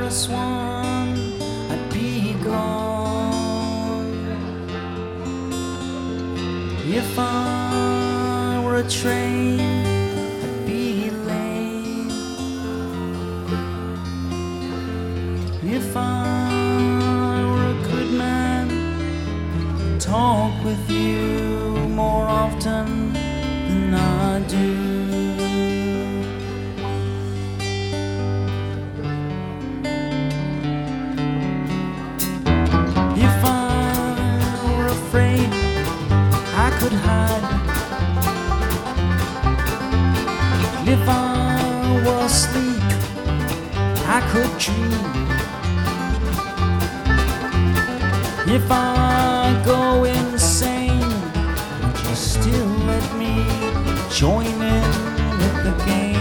was one, I'd be gone. If I were a train, I'd be late. If I were a good man, I'd talk with you more often than I do. If I were afraid, I could hide. If I were asleep, I could dream. If I go insane, would you still let me join in with the game?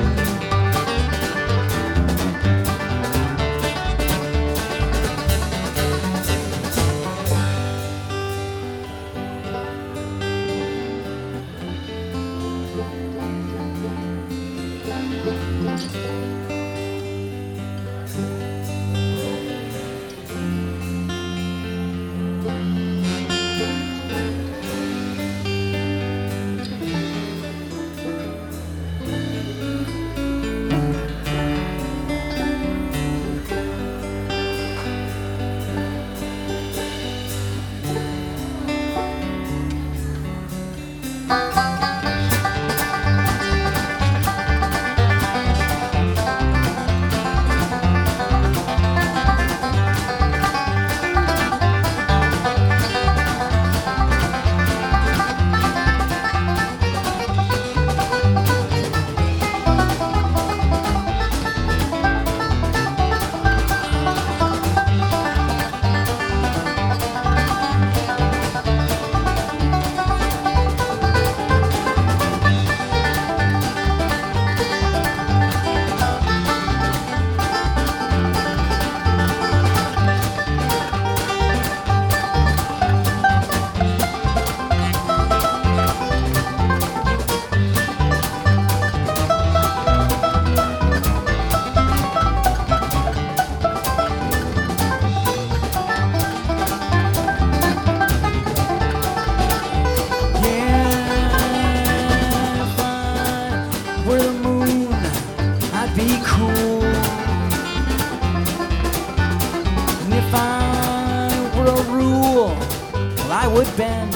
If I were a rule, well, I would bend.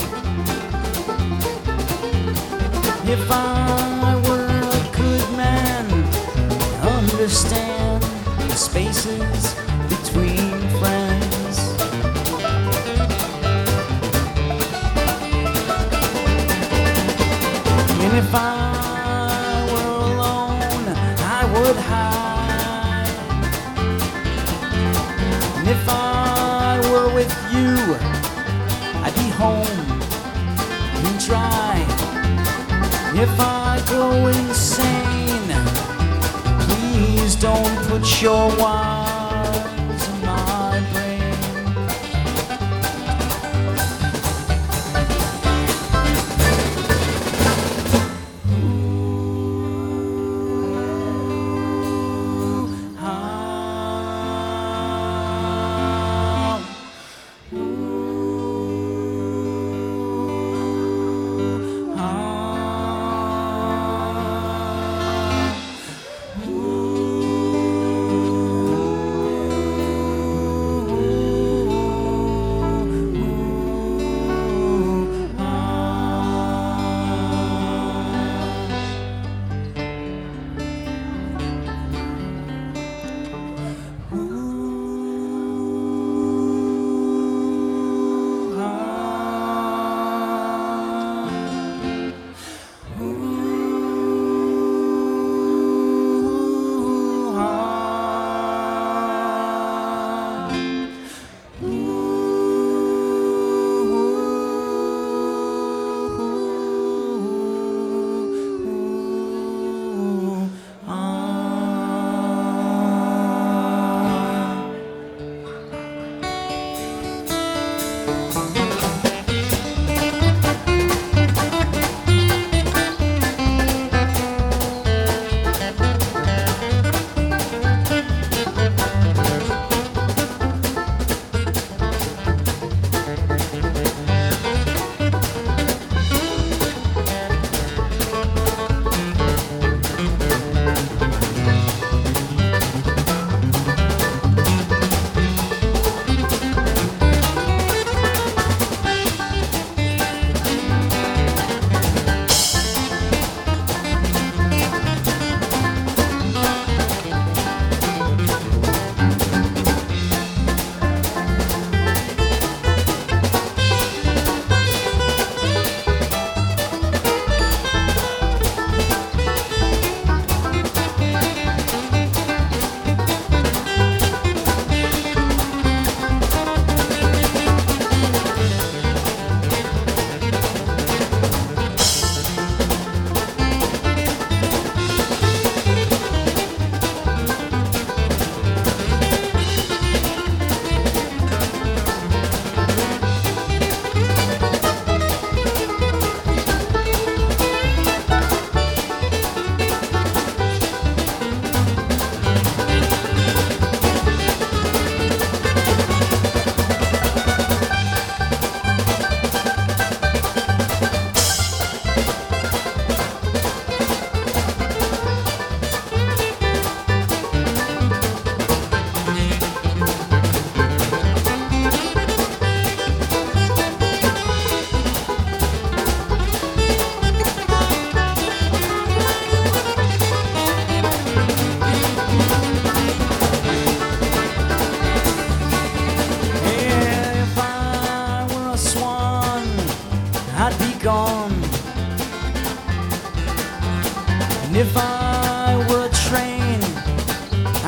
If I were a good man, understand the spaces between friends. And if I were alone, I would hide. And if I were with you, I'd be home and dry. If I go insane, please don't put your wires in my brain.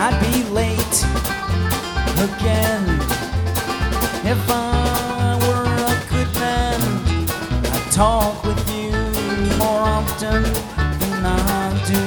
I'd be late again. If I were a good man, I'd talk with you more often than I do.